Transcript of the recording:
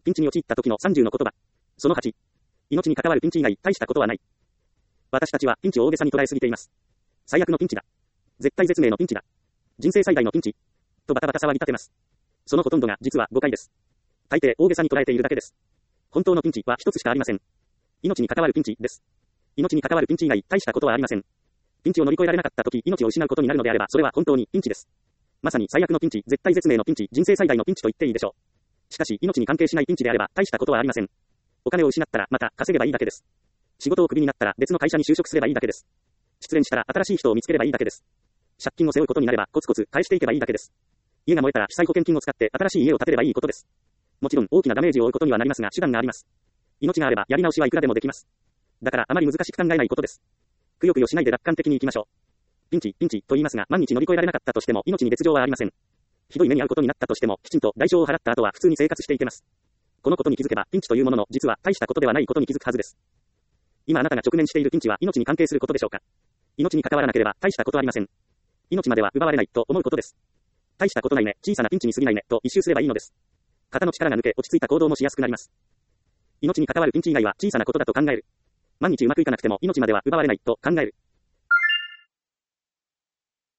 ピンチに陥った時の30の言葉。その8。命に関わるピンチ以外、大したことはない。私たちはピンチを大げさに捉えすぎています。最悪のピンチだ。絶対絶命のピンチだ。人生最大のピンチ。とバタバタ騒ぎ立てます。そのほとんどが実は誤解です。大抵大げさに捉えているだけです。本当のピンチは一つしかありません。命に関わるピンチです。命に関わるピンチ以外、大したことはありません。ピンチを乗り越えられなかった時、命を失うことになるのであれば、それは本当にピンチです。まさに最悪のピンチ、絶対絶命のピンチ、人生最大のピンチと言っていいでしょう。しかし、命に関係しないピンチであれば、大したことはありません。お金を失ったら、また稼げばいいだけです。仕事をクビになったら、別の会社に就職すればいいだけです。失恋したら、新しい人を見つければいいだけです。借金を背負うことになれば、コツコツ返していけばいいだけです。家が燃えたら、被災保険金を使って、新しい家を建てればいいことです。もちろん、大きなダメージを負うことにはなりますが、手段があります。命があれば、やり直しはいくらでもできます。だから、あまり難しく考えないことです。くよくよしないで楽観的に行きましょう。ピンチと言いますが、万日乗り越えられなかったとしても、命に別状はありません。ひどい目に遭うことになったとしても、きちんと代償を払った後は普通に生活していけます。このことに気づけば、ピンチというものの、実は大したことではないことに気づくはずです。今あなたが直面しているピンチは命に関係することでしょうか。命に関わらなければ大したことありません。命までは奪われないと思うことです。大したことないね、小さなピンチに過ぎないね、と一周すればいいのです。肩の力が抜け、落ち着いた行動もしやすくなります。命に関わるピンチ以外は小さなことだと考える。万日うまくいかなくても命までは奪われないと考える。